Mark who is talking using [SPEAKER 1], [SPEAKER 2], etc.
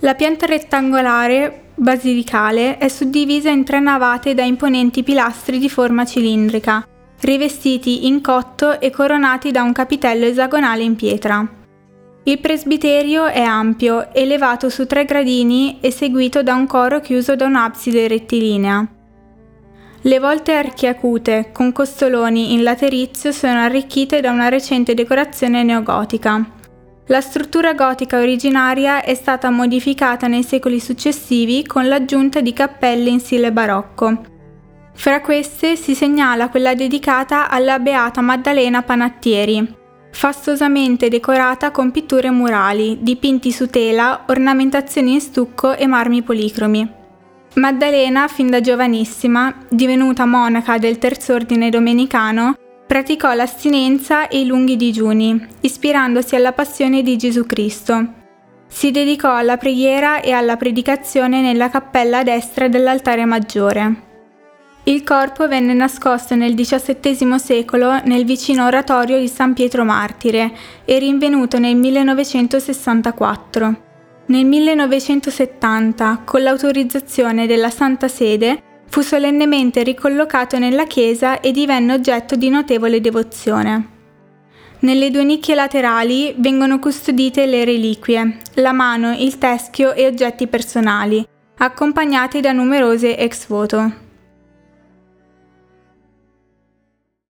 [SPEAKER 1] La pianta rettangolare basilicale è suddivisa in 3 navate da imponenti pilastri di forma cilindrica, rivestiti in cotto e coronati da un capitello esagonale in pietra. Il presbiterio è ampio, elevato su 3 gradini e seguito da un coro chiuso da un'abside rettilinea. Le volte archiacute, con costoloni in laterizio, sono arricchite da una recente decorazione neogotica. La struttura gotica originaria è stata modificata nei secoli successivi con l'aggiunta di cappelle in stile barocco. Fra queste si segnala quella dedicata alla Beata Maddalena Panattieri, fastosamente decorata con pitture murali, dipinti su tela, ornamentazioni in stucco e marmi policromi. Maddalena, fin da giovanissima, divenuta monaca del Terzo Ordine Domenicano, praticò l'astinenza e i lunghi digiuni, ispirandosi alla passione di Gesù Cristo. Si dedicò alla preghiera e alla predicazione nella cappella a destra dell'altare maggiore. Il corpo venne nascosto nel XVII secolo nel vicino oratorio di San Pietro Martire e rinvenuto nel 1964. Nel 1970, con l'autorizzazione della Santa Sede, fu solennemente ricollocato nella chiesa e divenne oggetto di notevole devozione. Nelle 2 nicchie laterali vengono custodite le reliquie, la mano, il teschio e oggetti personali, accompagnati da numerose ex voto.